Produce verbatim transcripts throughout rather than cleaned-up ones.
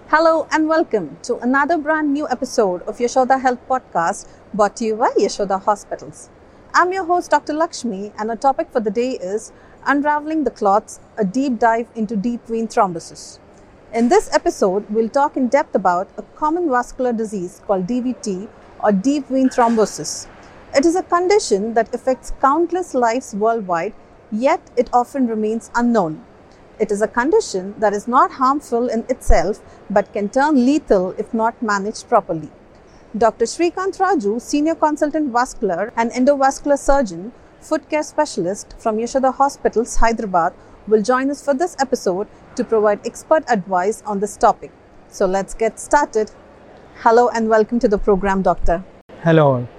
Hello and welcome to another brand new episode of Yashoda Health Podcast brought to you by Yashoda Hospitals. I'm your host Doctor Lakshmi and our topic for the day is Unraveling the Clots, a deep dive into deep vein thrombosis. In this episode, we'll talk in depth about a common vascular disease called D V T or deep vein thrombosis. It is a condition that affects countless lives worldwide, yet it often remains unknown. It is a condition that is not harmful in itself but can turn lethal if not managed properly. Doctor Srikanth Raju, Senior Consultant Vascular and Endovascular Surgeon, Foot Care Specialist from Yashoda Hospitals, Hyderabad, will join us for this episode to provide expert advice on this topic. So let's get started. Hello and welcome to the program, Doctor. Hello.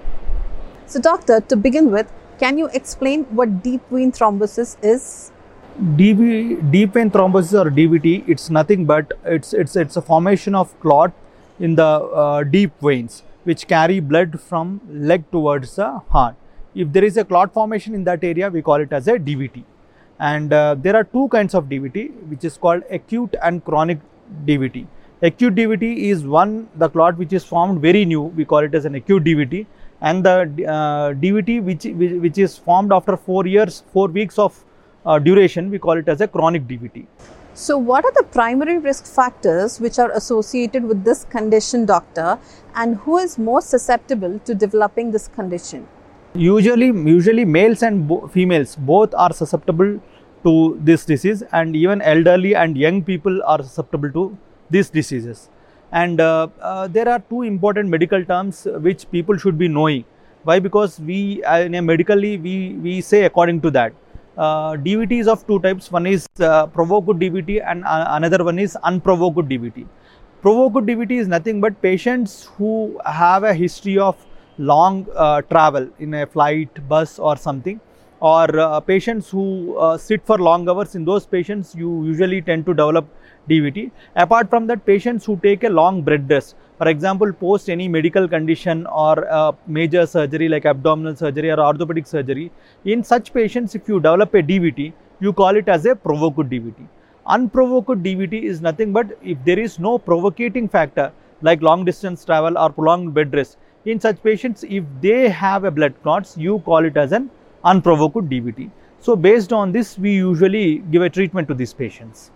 So Doctor, to begin with, can you explain what deep vein thrombosis is? D V, deep vein thrombosis or D V T, it's nothing but it's it's it's a formation of clot in the uh, deep veins which carry blood from leg towards the heart. If there is a clot formation in that area, we call it as a D V T. And uh, there are two kinds of D V T, which is called acute and chronic D V T. Acute D V T is one, the clot which is formed very new, we call it as an acute D V T. And the uh, D V T which, which is formed after four years, four weeks of uh, duration, we call it as a chronic D V T. So what are the primary risk factors which are associated with this condition, Doctor, and who is most susceptible to developing this condition? Usually, usually males and bo- females both are susceptible to this disease, and even elderly and young people are susceptible to these diseases. And uh, uh, there are two important medical terms which people should be knowing. Why? Because we, uh, in a medically, we, we say according to that. Uh, D V T is of two types. One is uh, provoked D V T and uh, another one is unprovoked D V T. Provoked D V T is nothing but patients who have a history of long uh, travel in a flight, bus or something, or uh, patients who uh, sit for long hours. In those patients, you usually tend to develop D V T. Apart from that, patients who take a long bed rest, for example, post any medical condition or uh, major surgery like abdominal surgery or orthopedic surgery, in such patients, if you develop a D V T, you call it as a provoked D V T. Unprovoked D V T is nothing but if there is no provocating factor like long distance travel or prolonged bed rest. In such patients, if they have a blood clots, you call it as an unprovoked D V T. So based on this, we usually give a treatment to these patients.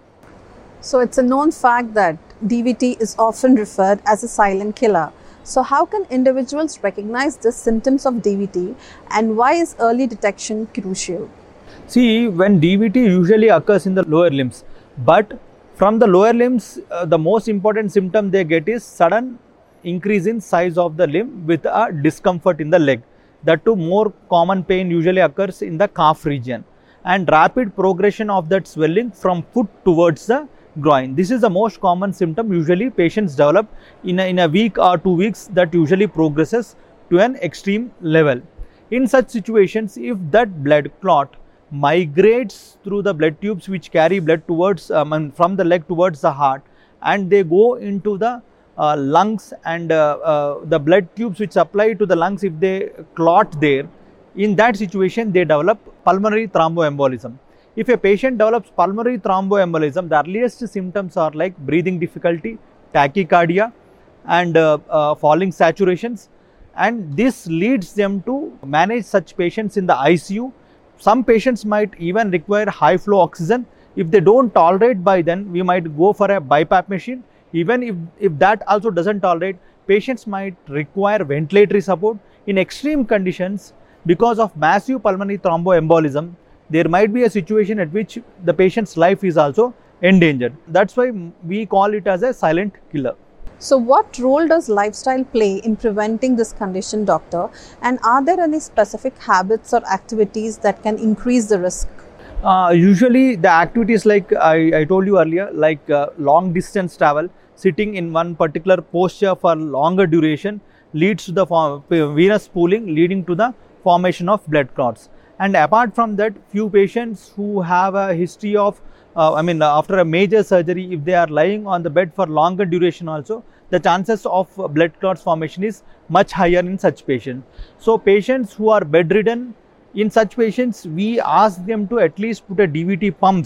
So it's a known fact that D V T is often referred as a silent killer. So how can individuals recognize the symptoms of D V T and why is early detection crucial? See, when D V T usually occurs in the lower limbs, but from the lower limbs, uh, the most important symptom they get is sudden increase in size of the limb with a discomfort in the leg. That too, more common pain usually occurs in the calf region and rapid progression of that swelling from foot towards the groin. This is the most common symptom usually patients develop in a, in a week or two weeks that usually progresses to an extreme level. In such situations, if that blood clot migrates through the blood tubes which carry blood towards um, and from the leg towards the heart, and they go into the uh, lungs and uh, uh, the blood tubes which supply to the lungs, if they clot there, in that situation they develop pulmonary thromboembolism. If a patient develops pulmonary thromboembolism, the earliest symptoms are like breathing difficulty, tachycardia and uh, uh, falling saturations, and this leads them to manage such patients in the I C U. Some patients might even require high flow oxygen. If they don't tolerate by then, we might go for a BiPAP machine. Even if, if that also doesn't tolerate, patients might require ventilatory support. In extreme conditions, because of massive pulmonary thromboembolism, there might be a situation at which the patient's life is also endangered. That's why we call it as a silent killer. So what role does lifestyle play in preventing this condition, Doctor? And are there any specific habits or activities that can increase the risk? Uh, usually the activities like I, I told you earlier, like uh, long distance travel, sitting in one particular posture for longer duration leads to the form, venous pooling, leading to the formation of blood clots. And apart from that, few patients who have a history of, uh, I mean, uh, after a major surgery, if they are lying on the bed for longer duration also, the chances of blood clots formation is much higher in such patients. So patients who are bedridden, in such patients, we ask them to at least put a D V T pumps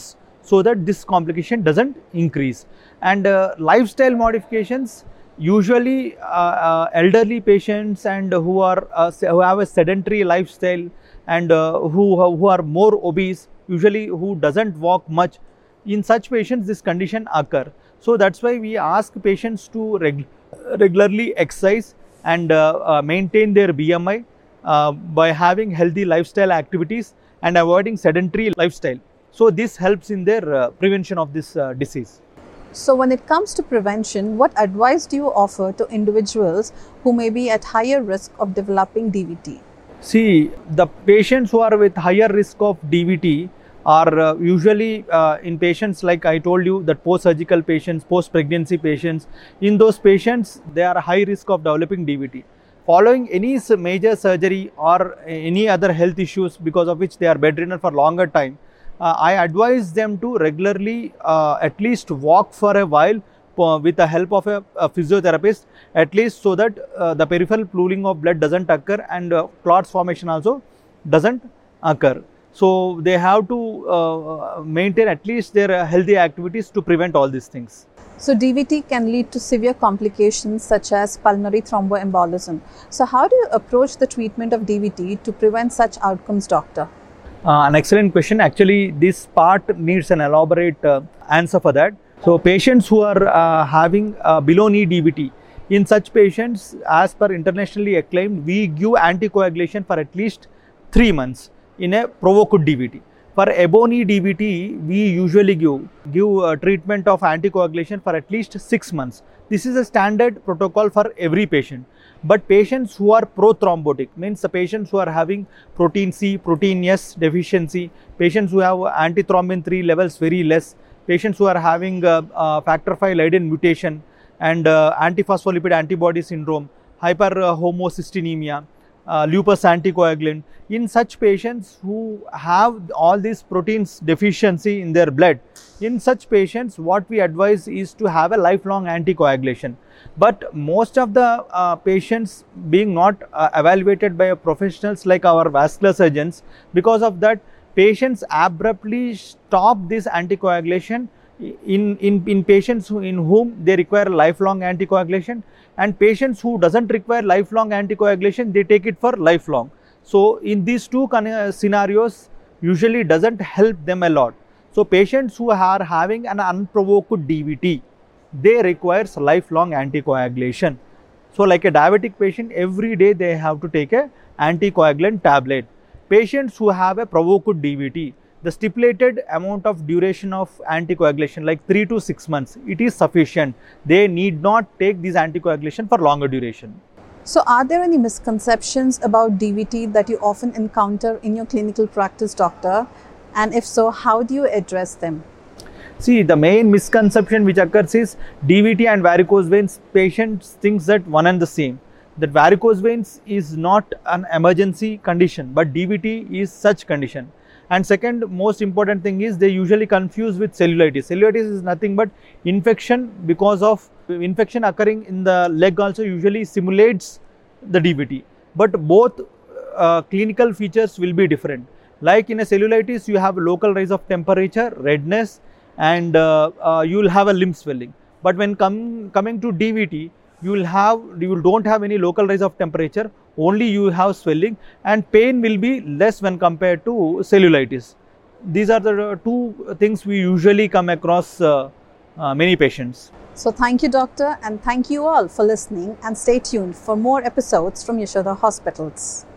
so that this complication doesn't increase. And uh, lifestyle modifications, usually uh, uh, elderly patients and who are uh, who have a sedentary lifestyle and uh, who who are more obese, usually who doesn't walk much, in such patients this condition occur. So that's why we ask patients to reg regularly exercise and uh, uh, maintain their B M I uh, by having healthy lifestyle activities and avoiding sedentary lifestyle. So this helps in their uh, prevention of this uh, disease. So when it comes to prevention, what advice do you offer to individuals who may be at higher risk of developing D V T? See, the patients who are with higher risk of D V T are uh, usually uh, in patients like I told you, that post-surgical patients, post-pregnancy patients. In those patients, they are high risk of developing D V T. Following any major surgery or any other health issues because of which they are bedridden for longer time, uh, I advise them to regularly uh, at least walk for a while uh, with the help of a, a physiotherapist, at least so that uh, the peripheral pooling of blood doesn't occur and uh, clots formation also doesn't occur. So they have to uh, maintain at least their uh, healthy activities to prevent all these things. So D V T can lead to severe complications such as pulmonary thromboembolism. So how do you approach the treatment of D V T to prevent such outcomes, doctor? Uh, an excellent question. Actually, this part needs an elaborate uh, answer for that. So patients who are uh, having uh, below knee D V T, in such patients, as per internationally acclaimed, we give anticoagulation for at least three months in a provoked D V T. For above knee D V T, we usually give, give uh, treatment of anticoagulation for at least six months. This is a standard protocol for every patient. But patients who are prothrombotic, means the patients who are having protein C, protein S deficiency, patients who have antithrombin three levels very less, patients who are having uh, uh, factor five Leiden mutation and uh, antiphospholipid antibody syndrome, hyperhomocystinemia, uh, lupus anticoagulant. In such patients who have all these proteins deficiency in their blood, in such patients what we advise is to have a lifelong anticoagulation. But most of the uh, patients being not uh, evaluated by professionals like our vascular surgeons, because of that patients abruptly stop this anticoagulation in, in, in patients who, in whom they require lifelong anticoagulation, and patients who doesn't require lifelong anticoagulation, they take it for lifelong. So in these two scenarios usually doesn't help them a lot. So patients who are having an unprovoked D V T, they requires lifelong anticoagulation. So like a diabetic patient, every day they have to take a anticoagulant tablet. Patients who have a provoked D V T, the stipulated amount of duration of anticoagulation like three to six months, it is sufficient. They need not take this anticoagulation for longer duration. So are there any misconceptions about D V T that you often encounter in your clinical practice, doctor? And if so, how do you address them? See, the main misconception which occurs is D V T and varicose veins, patients think that one and the same. That varicose veins is not an emergency condition, but D V T is such condition. And second most important thing is they usually confuse with cellulitis. Cellulitis is nothing but infection, because of infection occurring in the leg also usually simulates the D V T. But both uh, clinical features will be different. Like in a cellulitis, you have local rise of temperature, redness, and uh, uh, you will have a limb swelling. But when com coming to D V T, you will have you don't have any local rise of temperature, only you have swelling, and pain will be less when compared to cellulitis. These are the two things we usually come across uh, uh, many patients. So thank you, doctor, and thank you all for listening, and stay tuned for more episodes from Yashoda Hospitals.